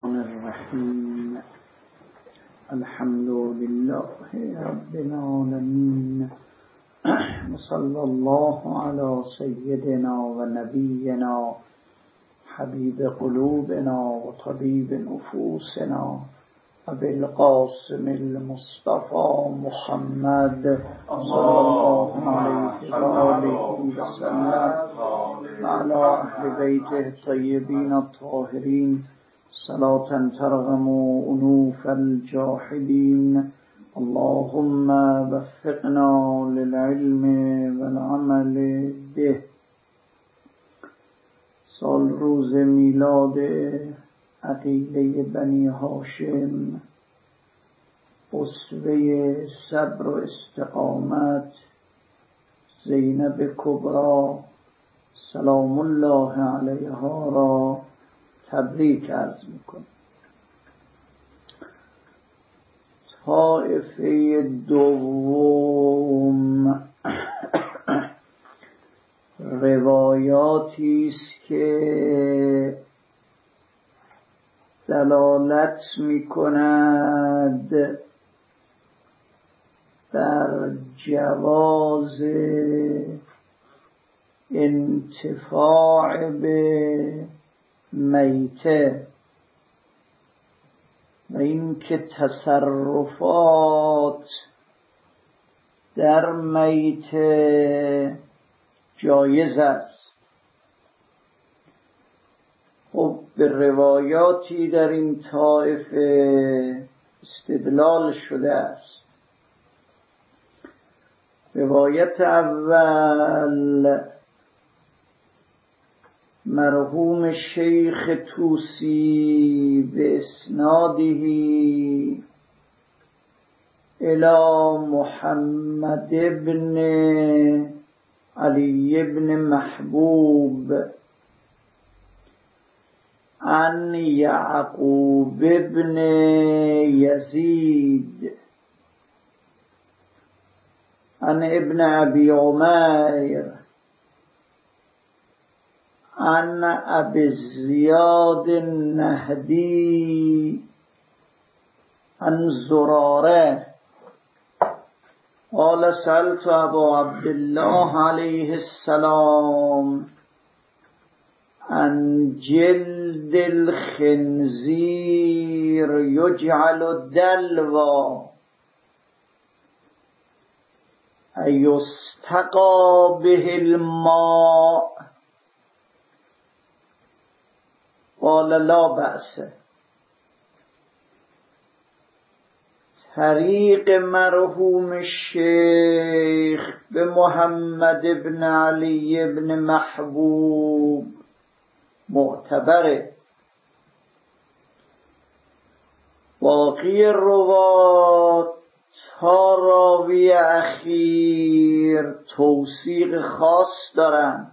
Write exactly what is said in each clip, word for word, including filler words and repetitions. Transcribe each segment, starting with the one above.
الرحیم الحمد لله رب العالمین وصلی الله علی سیدنا و نبینا حبیب قلوبنا و طبیب نفوسنا ابوالقاسم المصطفى محمد صلی الله علیه و آله و سلم و علی اهل بیته الطیبین الطاهرین صلاة ترغم انوف الجاحدین. اللهم وفقنا للعلم والعمل به. سال روز میلاد عقیله بنی هاشم، اسوه صبر و استقامت، زینب کبری سلام الله علیها را تبریک عرض میکنم. طایفه دوم روایاتی است که دلالت میکند بر جواز انتفاع به میته و اینکه تصرفات در میته جایز است. خب به روایاتی در این طایفه استدلال شده است. روایت اول مرحوم شیخ طوسی به اسناده الی محمد ابن علی ابن محبوب عن یعقوب ابن یزید عن ابن ابی عمیر عن ابي زياد النهدي عن زراره قال سألت ابا عبد الله عليه السلام عن جلد الخنزير يجعل دلوا أيستقى به الماء قال لا بأس. طریق مرحوم شیخ به محمد ابن علی ابن محبوب معتبره. باقی روات ها راوی اخیر توثیق خاص دارن.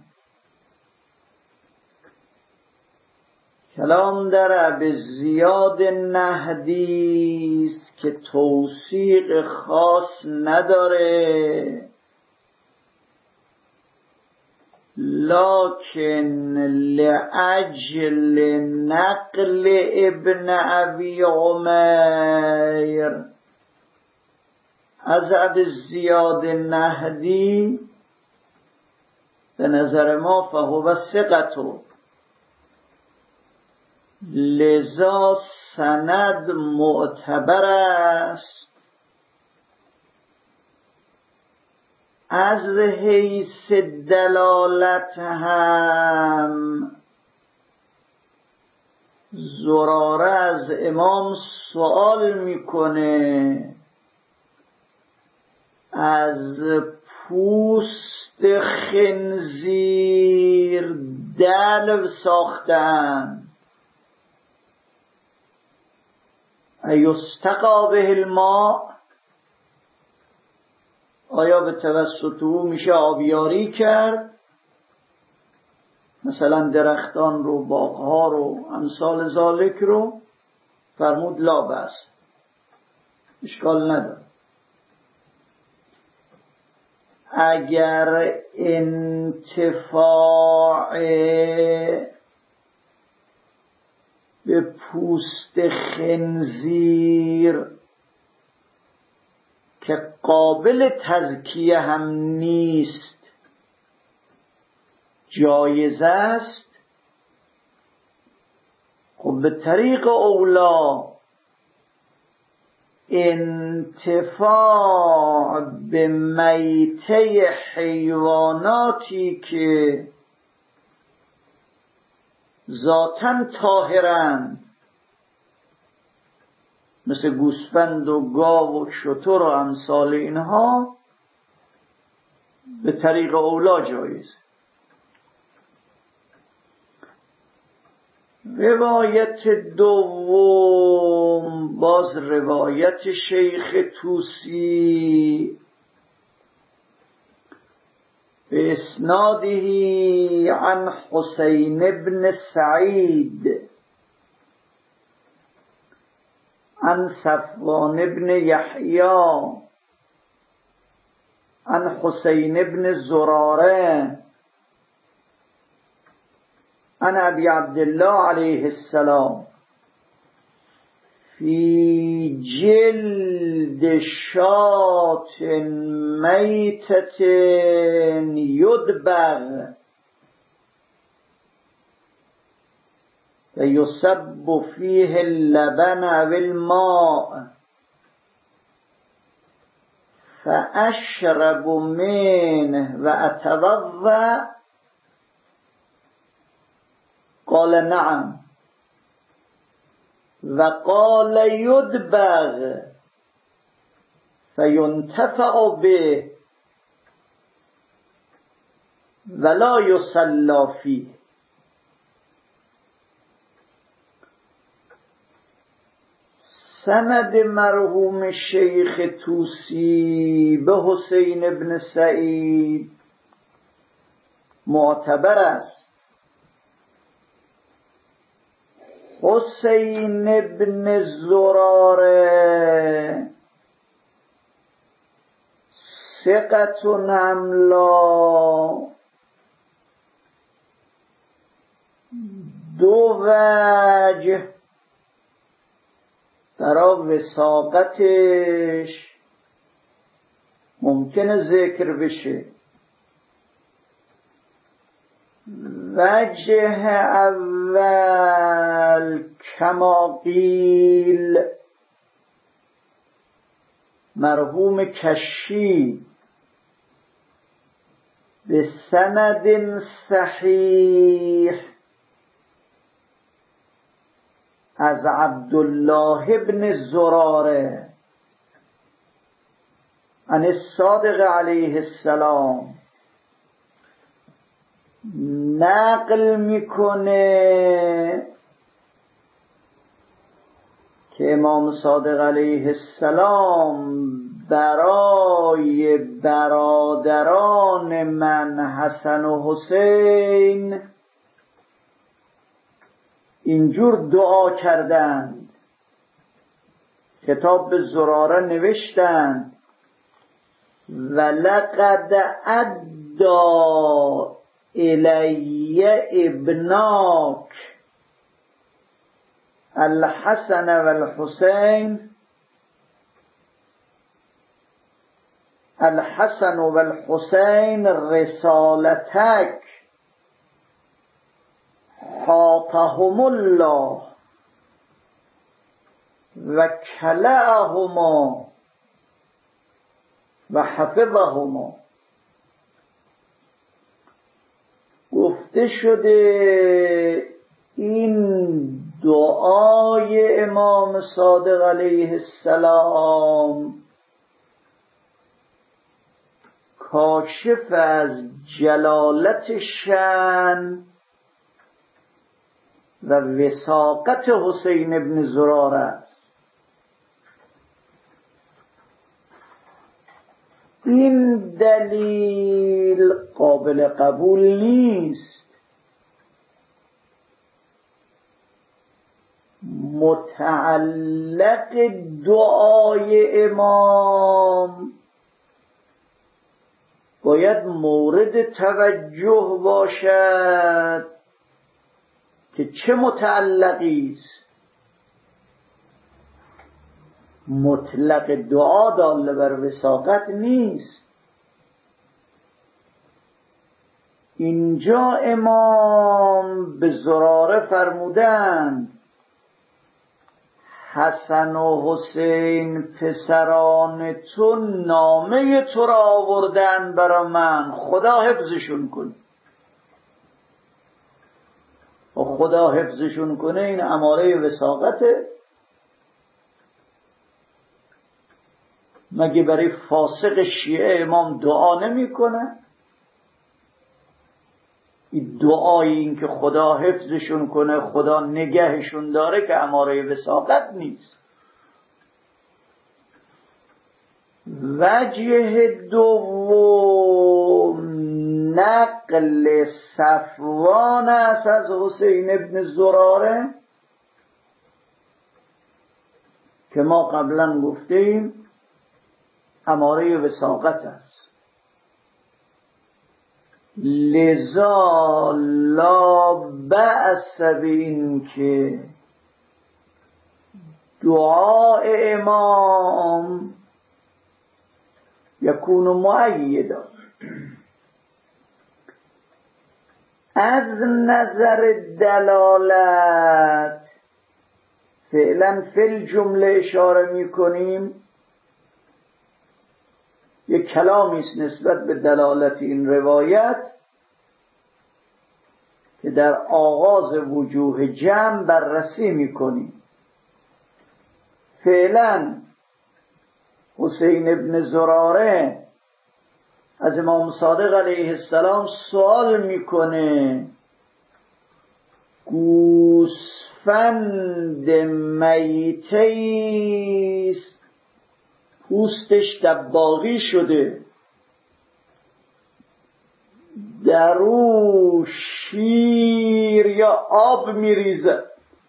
کلام در ابی زیاد نهدی است که توثیق خاص نداره، لکن لأجل نقل ابن ابی عمیر از ابی زیاد نهدی به نظر ما فهو ثقة، لذا سند معتبر است. از حیث دلالت هم زراره از امام سوال میکنه از پوست خنزیر دلو ساختن، ایستقی به الماء، آیا به توسط او میشه آبیاری کرد؟ مثلا درختان رو، باغها رو، امثال ذالک رو. فرمود لا بأس، اشکال نداره. اگر انتفاع به پوست خنزیر که قابل تزکیه هم نیست جایز است، خب به طریق اولا انتفاع به میته حیواناتی که ذاتاً طاهرند مثل گوسفند و گاو و شتر و امثال اینها به طریق اولا جایز. روایت دوم باز روایت شیخ طوسی به اسناده عن حسین بن سعید عن صفوان بن یحیی عن حسین بن زراره عن ابی عبدالله علیه السلام فی جلد شاة میتة یدبغ و یصب فیه اللبن و الماء فاشرب منه و اتوضأ قال نعم و قال یدبغ فینتفع به ولا یصلی فیه. سند مرحوم شیخ طوسی به حسین بن سعید معتبر است. حسین بن زراره ثقة املا، دو وجه برای وثاقتش ممکنه ذکر بشه. وجه اول کما قیل مرحوم کشی به سند صحیح از عبدالله بن زراره عن الصادق علیه السلام نقل میکنه که امام صادق علیه السلام برای برادران من حسن و حسین اینجور دعا کردند. خطاب به زراره نوشتند ولقد ادى الی ابناک الحسن والحسین الحسن والحسین رسالتک حاطهم الله و کلأهما و حفظهما. گفته شده این دعای امام صادق علیه السلام کاشف از جلالت شأن و وثاقت حسین ابن زراره است. این دلیل قابل قبول نیست. متعلق دعای امام باید مورد توجه باشد که چه متعلقی است، مطلق دعا داله بر وساقت نیست. اینجا امام به زراره فرمودند حسن و حسین پسران تو نامه تو را آوردن برا من، خدا حفظشون کن. و خدا حفظشون کنه این اماره وساقته. مگه برای فاسق شیعه امام دعا نمی کنه؟ این دعای این که خدا حفظشون کنه، خدا نگهشون داره، که اماره وساقت نیست. وجه دوم نقل صفوان است از حسین ابن زراره که ما قبلا گفتیم اماره وساقت است. لذا لا بأس بین که دعاء امام یکون مؤیدا. از نظر دلالت فعلا فی الجمله اشاره می کنیم، یک کلامی است نسبت به دلالت این روایت که در آغاز وجوه جمع بررسی میکنیم. فعلا حسین ابن زراره از امام صادق علیه السلام سوال میکنه گوسفند میتیست پوستش دباغی شده، در او شیر یا آب میریزه.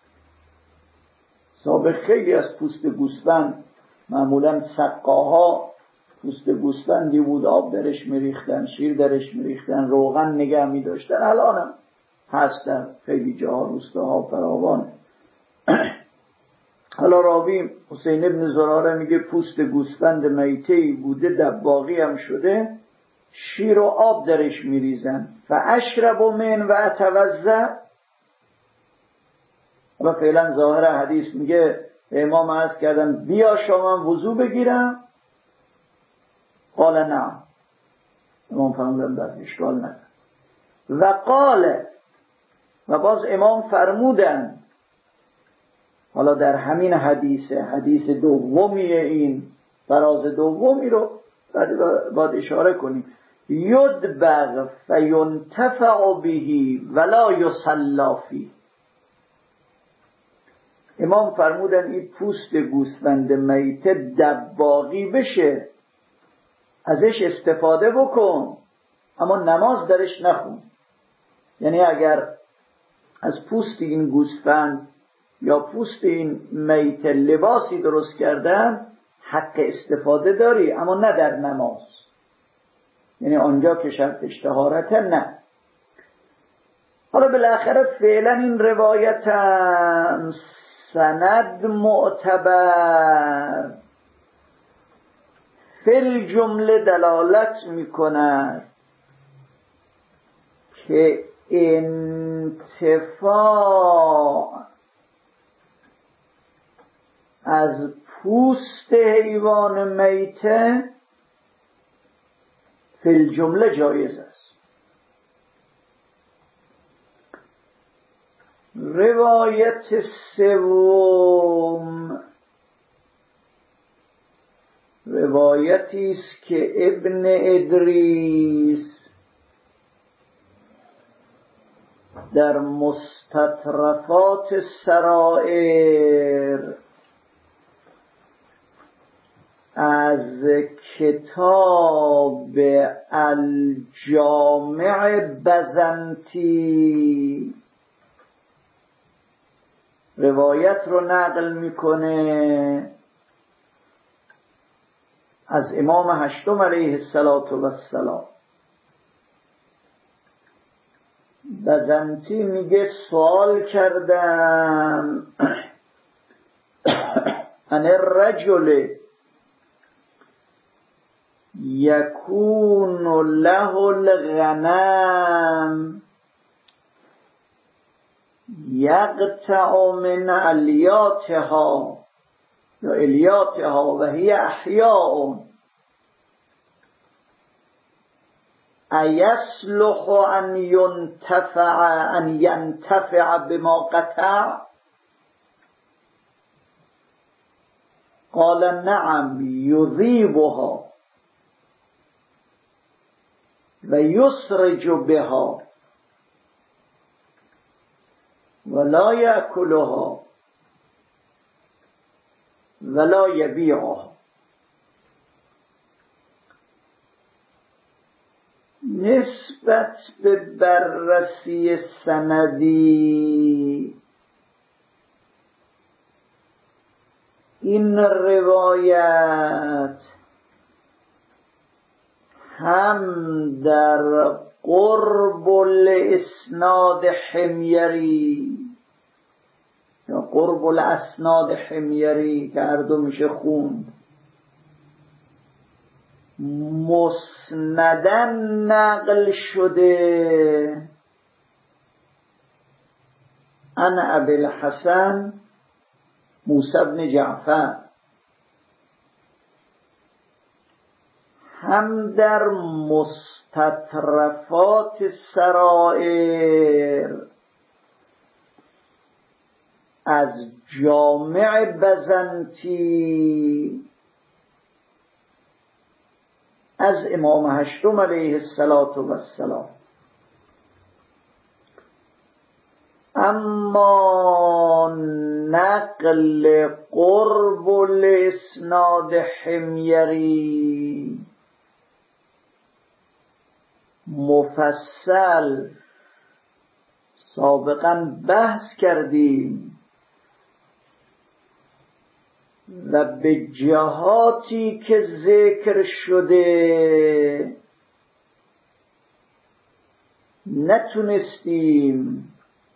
سابق خیلی از پوست گوسفند، معمولا سقاها پوست گوسفندی بود، آب درش میریختن، شیر درش میریختن، روغن نگه میداشتن. الانم هست در خیلی جاها، روستاها فراوان. حالا راوی حسین ابن زراره میگه پوست گوسفند میتهی بوده، دباغی هم شده، شیر و آب درش میریزن. فاشرب من و اتوضا. و فعلا ظاهر حدیث میگه امام عرض کردن بیا شما وضو بگیرم. قال نه. امام فرمودن در اشکال نداره. و قال، و باز امام فرمودن، حالا در همین حدیث حدیث دومی، این فراز دومی رو باید اشاره کنیم، یدبغ فینتفع به ولا یصلی فیه. امام فرمودن این پوست گوسفند میته دباغی بشه، ازش استفاده بکن، اما نماز درش نخون. یعنی اگر از پوست این گوسفند یا پوست این میت لباسی درست کردن، حق استفاده داری، اما نه در نماز. یعنی آنجا که شرطش طهارته نه. حالا بالاخره فعلا این روایت سند معتبر فی الجمله دلالت میکند که انتفاع از پوست حیوان میته فی الجمله جایز است. روایت سوم روایتی است که ابن ادریس در مستطرفات سرائر از کتاب الجامع بزنطی روایت رو نقل میکنه از امام هشتم علیه السلام. بزنتی میگه سوال کردم ان الرجل یکون له الغنم یقطع من الیاتها یا الیاتها و هی احیاء ایصلح ان ينتفع ان ينتفع بما قطع؟ قال نعم یذیبها و یسرج بها ولا یأکلها ولا یبیعها. نسبت به بررسی سندی این روایت هم در قرب الاسناد حمیری یا قرب الاسناد حمیری که هر دو میشه خوند مسندن نقل شده عن ابی الحسن موسی بن جعفر، هم در مستطرفات سرائر از جامع بزنتی از امام هشتم علیه السلام. اما نقل قرب الاسناد حمیری مفصل سابقا بحث کردیم و به جهاتی که ذکر شده نتونستیم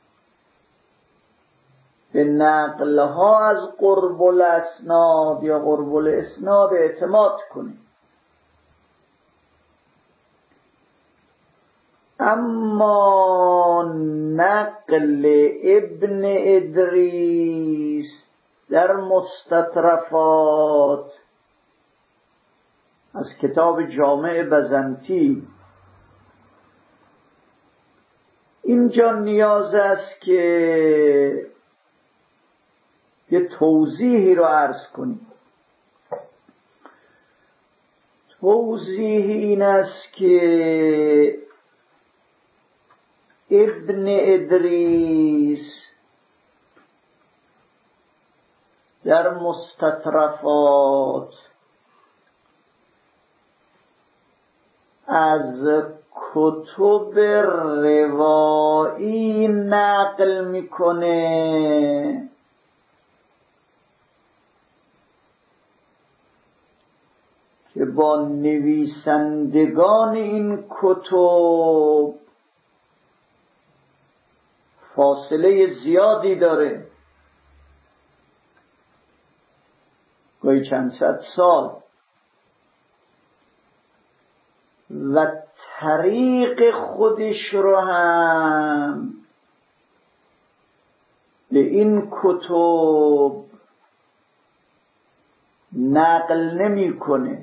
به نقلها از قرب الاسناد یا قرب الاسناد اعتماد کنیم. اما نقل ابن ادریس در مستطرفات از کتاب جامع بزنتی اینجا نیاز است که یه توضیحی رو عرض کنیم. توضیح این است که ابن ادریس در مستطرفات از کتب روایی نقل میکنه که با نویسندگان این کتب فاصله زیادی داره، گاهی چند صد سال، و طریق خودش رو هم به این کتب نقل نمیکنه،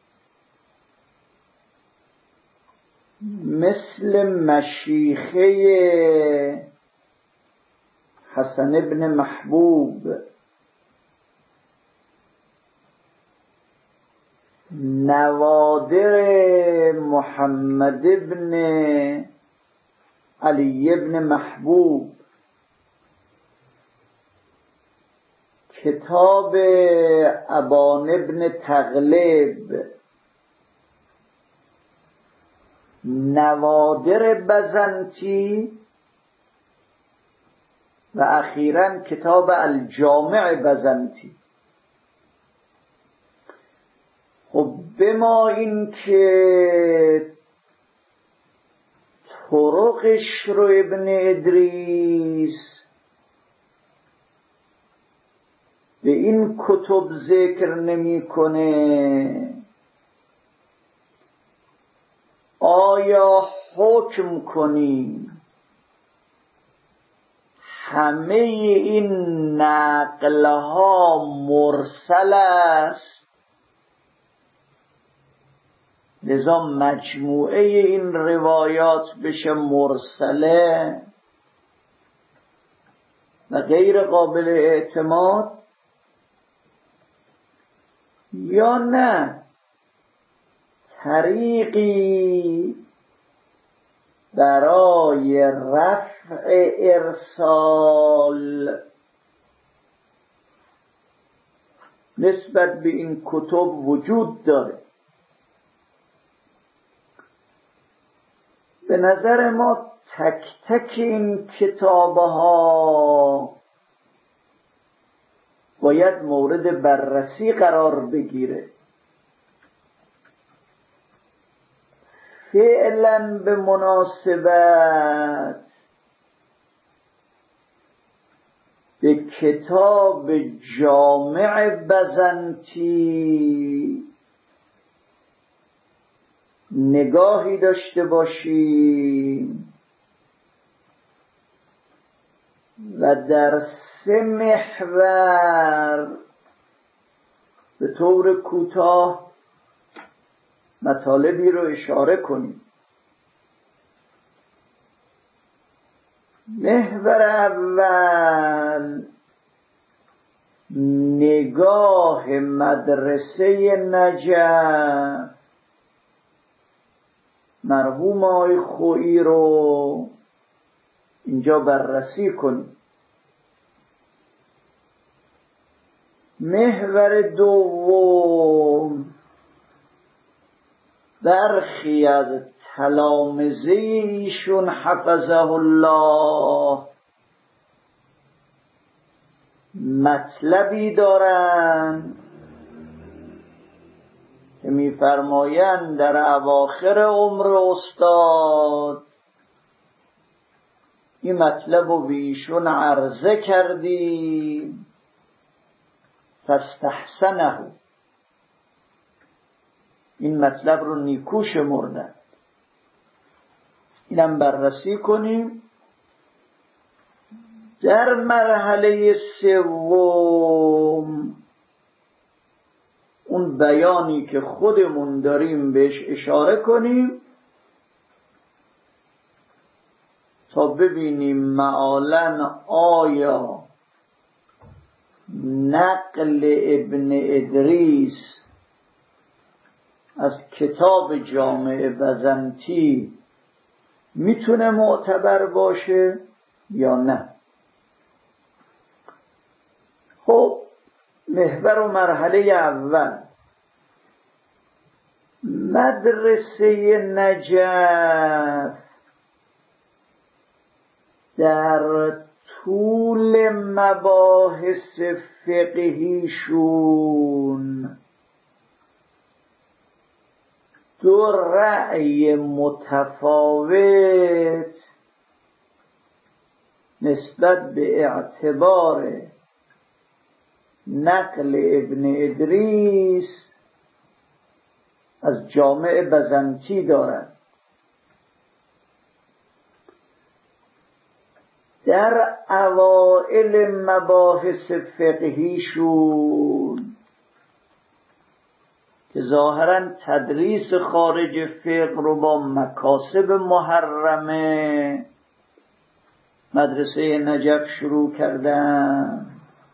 مثل مشیخه حسن ابن محبوب، نوادر محمد ابن علی ابن محبوب، کتاب ابان ابن تغلب، نوادر بزنتی و اخیراً کتاب الجامع بزنتی. خب به ما این که طرقش رو ابن ادریس به این کتب ذکر نمیکنه، آیا حکم کنیم همه این نقلها مرسل است، لذا مجموعه این روایات بشه مرسله و غیر قابل اعتماد، یا نه طریقی برای رفع ارسال نسبت به این کتب وجود داره. به نظر ما تک تک این کتابها باید مورد بررسی قرار بگیره. فعلا به مناسبت به کتاب جامع بزنطی نگاهی داشته باشیم و در سه محور به طور کوتاه مطالبی رو اشاره کنیم. محور اول نگاه مدرسه نجف مرحوم آقای خویی رو اینجا بررسی کنیم. محور دوم برخی از تلامذه ایشون حفظه الله مطلبی دارند که می‌فرمایند در اواخر عمر استاد این مطلب رو به ایشون عرضه کردیم فاستحسنه، این مطلب رو نیکو شمردن. اینم بررسی کنیم. در مرحله سوم اون بیانی که خودمون داریم بهش اشاره کنیم تا ببینیم معالاً آیا نقل ابن ادریس از کتاب جامع بزنطی میتونه معتبر باشه یا نه. خب محور و مرحله اول مدرسه نجف در طول مباحث فقهیشون دو رأی متفاوت نسبت به اعتبار نقل ابن ادریس از جامع بزنطی دارد. در اوائل مباحث فقهیشون که ظاهراً تدریس خارج فقه رو با مکاسب محرمه مدرسه نجف شروع کردن،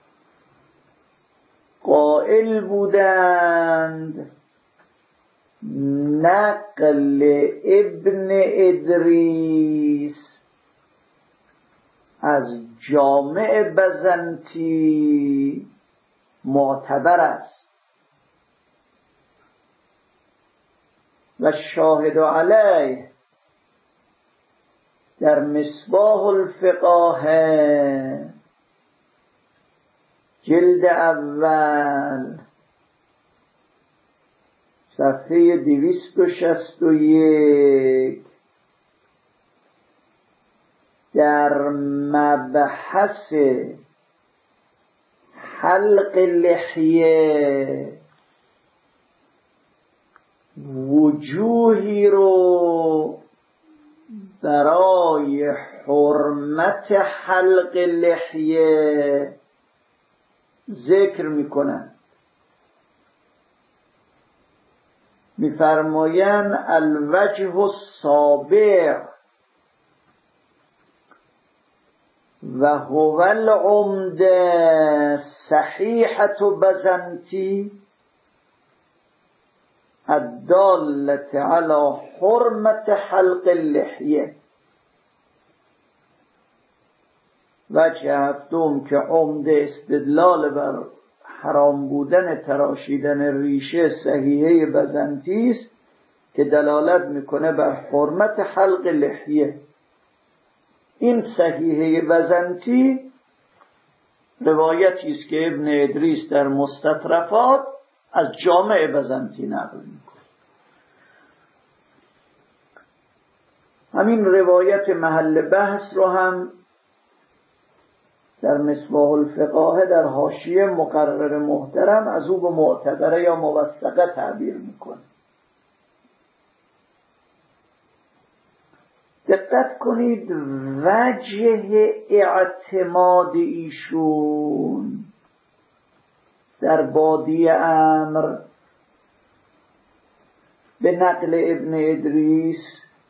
قائل بودند نقل ابن ادریس از جامع بزنطی معتبر است و شاهد علیه در مصباح الفقاهه جلد اول صفحه دویست و شصت و یک در مبحث حلق لحیه وجوهی رو برای حرمت حلق لحیه ذکر میکنن. میفرمایند الوجه السابع و هو العمده صحیحة بزنتی الدالة على حرمة حلق اللحیه. وجه هفتم که عمده استدلال بر حرام بودن تراشیدن ریشه صحیحه بزنتی است که دلالت میکنه بر حرمت حلق لحیه. این صحیحه بزنتی روایتی است که ابن ادریس در مستطرفات از جامع بزنتی نقل میکنه. همین روایت محل بحث رو هم در مصباح الفقاهه در حاشیه مقرر محترم از او به معتبره یا موثقه تعبیر میکنه. دقت کنید وجه اعتماد ایشون در بادی امر به نقل ابن ادریس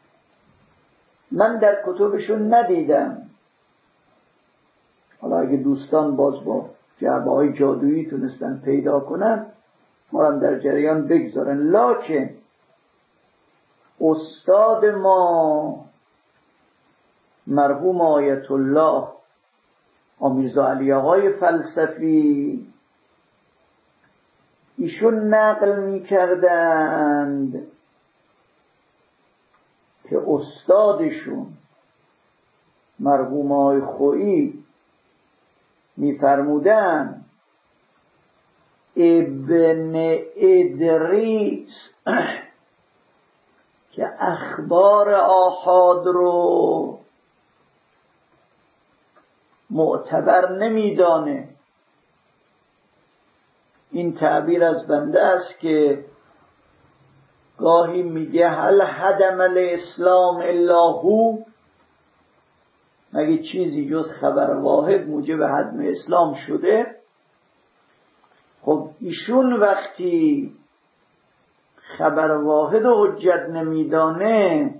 من در کتبشون ندیدم. حالا اگه دوستان باز با جعبه های جادویی تونستن پیدا کنن ما هم در جریان بگذارن. لکن استاد ما مرحوم آیت الله آمیرزا علی آقای فلسفی ایشون نقل می کردند که استادشون مرحوم آقای خویی می فرمودن ابن ادریس که اخبار آحاد رو معتبر نمیدانه. این تعبیر از بنده است که گاهی میگه هل هدم الاسلام الا هو، مگه چیزی جز خبر واحد موجب هدم اسلام شده؟ خب ایشون وقتی خبر واحد و حجت نمیدانه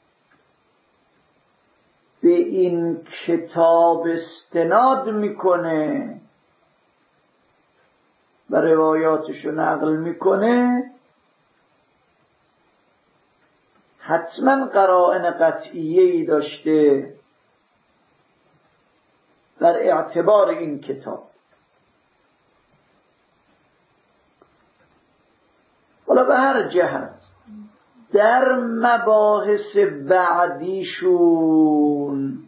به این کتاب استناد میکنه و روایاتشو نقل میکنه، حتما قرائن قطعیه‌ای داشته در اعتبار این کتاب. حالا به هر جهت در مباحث بعدیشون،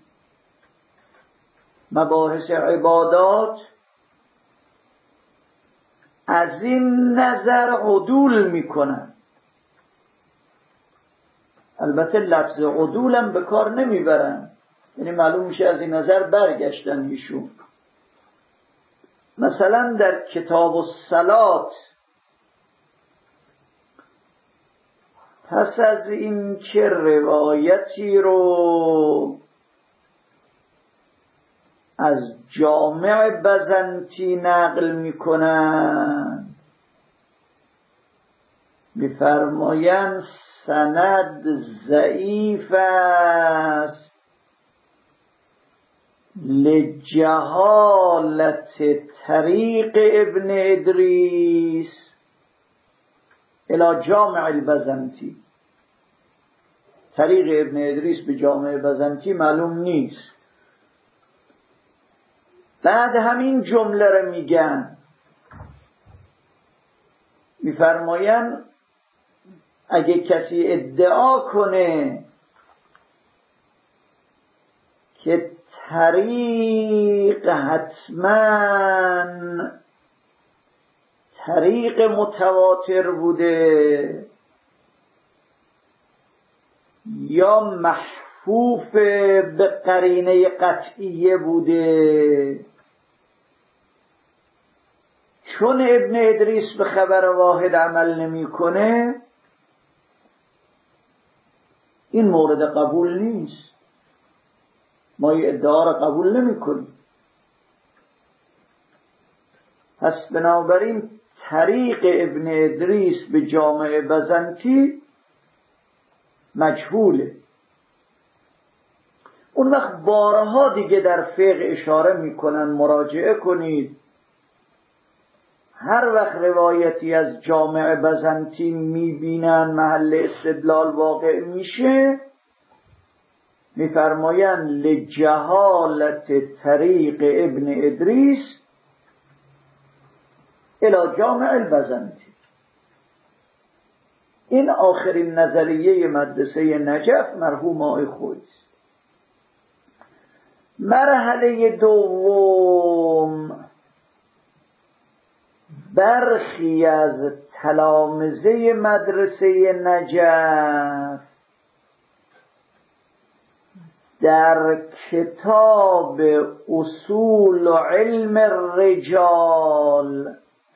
مباحث عبادات، از این نظر عدول میکنن. البته لفظ عدولم به کار نمیبرن، یعنی معلوم میشه از این نظر برگشتن ایشون. مثلا در کتاب الصلات پس از این که روایتی رو از جامع بزنتی نقل میکنن میفرمایند سند ضعیف است لجهالت طریق ابن ادریس الی جامع البزنتی. طریق ابن ادریس به جامع بزنتی معلوم نیست. بعد همین جمله رو میگن، میفرمایند اگه کسی ادعا کنه که طریق حتما طریق متواتر بوده یا مکفوف به قرینه قطعیه بوده. چون ابن ادریس به خبر واحد عمل نمیکنه، این مورد قبول نیست. ما این ادعا را قبول نمی کنیم. پس بنابراین طریق ابن ادریس به جامع بزنطی مجهوله. اون وقت بارها دیگه در فقه اشاره میکنن، مراجعه کنید. هر وقت روایتی از جامع بزنطی میبینن محل استدلال واقع میشه، میفرماین لجهالت طریق ابن ادریس الی جامع البزنطی. این آخرین نظریه مدرسه نجف مرحوم آقای خویی است. مرحله دوم، برخی از تلامذه مدرسه نجف در کتاب اصول علم الرجال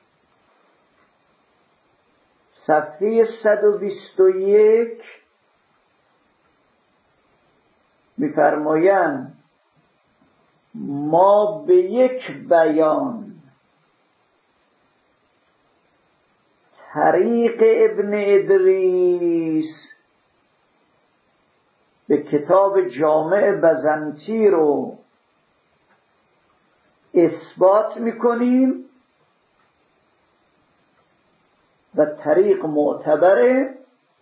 صفحه صد و بیست و یک می‌فرمایند ما به یک بیان طریق ابن ادریس به کتاب جامع بزنطی رو اثبات میکنیم و طریق معتبره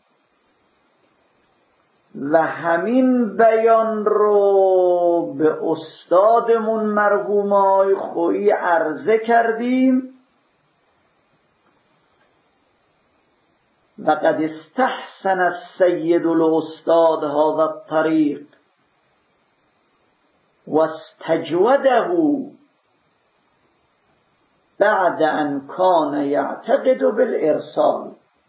و همین بیان رو به استادمون مرحوم آقای خویی عرضه کردیم و قد استحسن السید الاستاد هذا الطریق و استجوده بعد ان کان یعتقد بالارسال.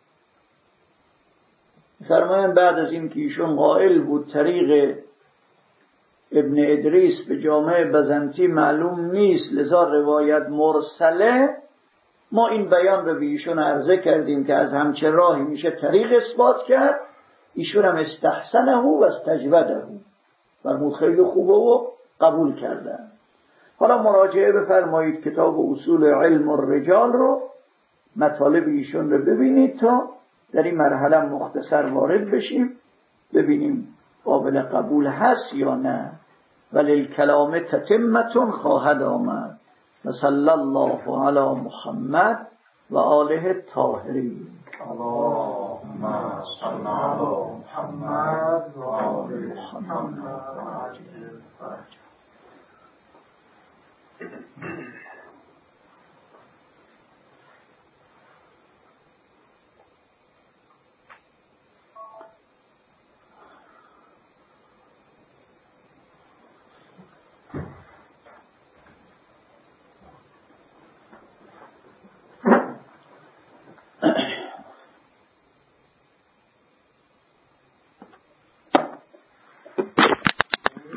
فرمایند بعد از این که ایشون قائل بود طریق ابن ادریس به جامع بزنطی معلوم نیست لذا روایت مرسله، ما این بیان رو به ایشون عرضه کردیم که از همچه راهی میشه طریق اثبات کرد. ایشون هم استحسنه و استجوده فرمود خیلی خوبه و قبول کردن. حالا مراجعه بفرمایید کتاب اصول علم الرجال رو، مطالب ایشون رو ببینید تا در این مرحله مختصر وارد بشیم، ببینیم قابل قبول هست یا نه. وللکلام تتمة خواهد آمد. و صلی الله علی محمد و آله الطاهرین. اللهم صل علی محمد و آل محمد.